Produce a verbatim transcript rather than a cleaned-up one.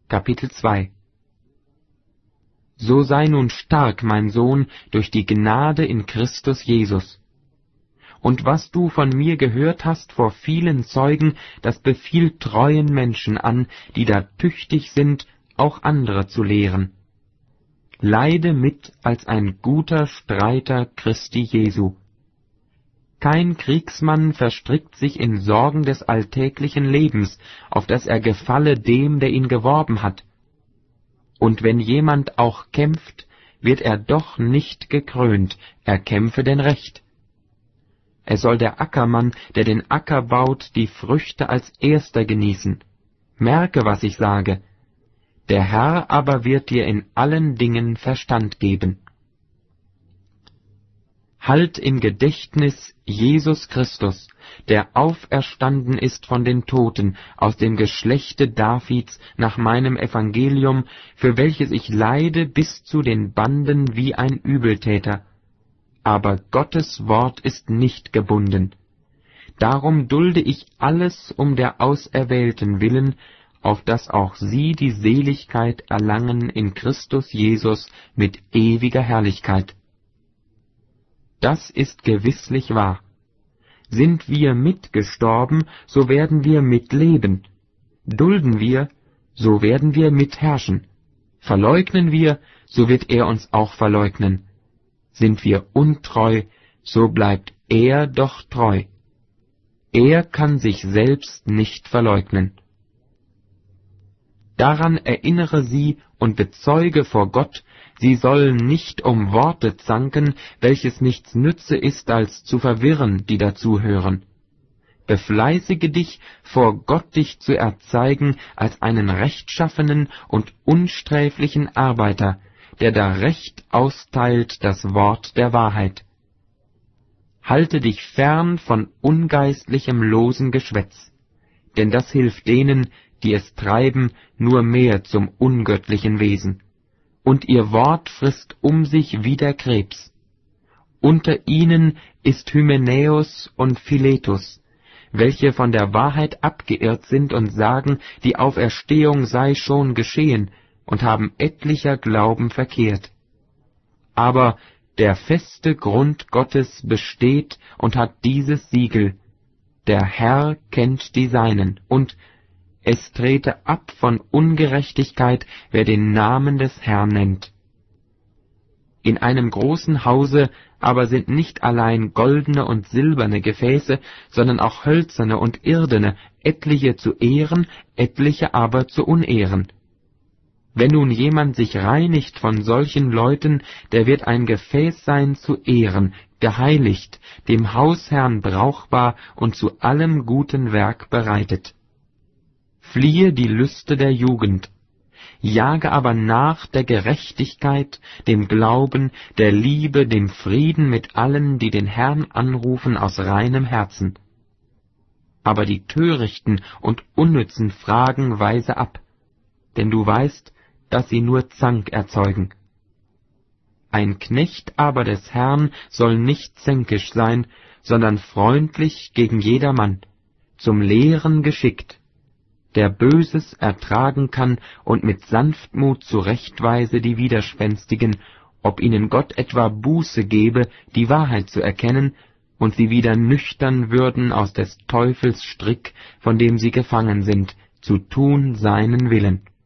Kapitel zwei. So sei nun stark, mein Sohn, durch die Gnade in Christus Jesus. Und was du von mir gehört hast vor vielen Zeugen, das befiehlt treuen Menschen an, die da tüchtig sind, auch andere zu lehren. Leide mit als ein guter Streiter Christi Jesu. Kein Kriegsmann verstrickt sich in Sorgen des alltäglichen Lebens, auf dass er gefalle dem, der ihn geworben hat. Und wenn jemand auch kämpft, wird er doch nicht gekrönt, er kämpfe denn recht. Es soll der Ackermann, der den Acker baut, die Früchte als erster genießen. Merke, was ich sage. Der Herr aber wird dir in allen Dingen Verstand geben. Halt im Gedächtnis Jesus Christus, der auferstanden ist von den Toten, aus dem Geschlechte Davids nach meinem Evangelium, für welches ich leide bis zu den Banden wie ein Übeltäter. Aber Gottes Wort ist nicht gebunden. Darum dulde ich alles um der Auserwählten willen, auf dass auch sie die Seligkeit erlangen in Christus Jesus mit ewiger Herrlichkeit. Das ist gewisslich wahr. Sind wir mitgestorben, so werden wir mitleben. Dulden wir, so werden wir mitherrschen. Verleugnen wir, so wird er uns auch verleugnen. Sind wir untreu, so bleibt er doch treu. Er kann sich selbst nicht verleugnen. Daran erinnere sie und bezeuge vor Gott, sie sollen nicht um Worte zanken, welches nichts nütze ist, als zu verwirren, die dazuhören. Befleißige dich, vor Gott dich zu erzeigen, als einen rechtschaffenen und unsträflichen Arbeiter, der da Recht austeilt das Wort der Wahrheit. Halte dich fern von ungeistlichem losen Geschwätz, denn das hilft denen, die es treiben, nur mehr zum ungöttlichen Wesen. Und ihr Wort frisst um sich wie der Krebs. Unter ihnen ist Hymenäus und Philetus, welche von der Wahrheit abgeirrt sind und sagen, die Auferstehung sei schon geschehen, und haben etlicher Glauben verkehrt. Aber der feste Grund Gottes besteht und hat dieses Siegel: Der Herr kennt die Seinen, und es trete ab von Ungerechtigkeit, wer den Namen des Herrn nennt. In einem großen Hause aber sind nicht allein goldene und silberne Gefäße, sondern auch hölzerne und irdene, etliche zu Ehren, etliche aber zu Unehren. Wenn nun jemand sich reinigt von solchen Leuten, der wird ein Gefäß sein zu Ehren, geheiligt, dem Hausherrn brauchbar und zu allem guten Werk bereitet. Fliehe die Lüste der Jugend, jage aber nach der Gerechtigkeit, dem Glauben, der Liebe, dem Frieden mit allen, die den Herrn anrufen aus reinem Herzen. Aber die törichten und unnützen Fragen weise ab, denn du weißt, dass sie nur Zank erzeugen. Ein Knecht aber des Herrn soll nicht zänkisch sein, sondern freundlich gegen jedermann, zum Lehren geschickt, der Böses ertragen kann und mit Sanftmut zurechtweise die Widerspenstigen, ob ihnen Gott etwa Buße gebe, die Wahrheit zu erkennen, und sie wieder nüchtern würden aus des Teufels Strick, von dem sie gefangen sind, zu tun seinen Willen.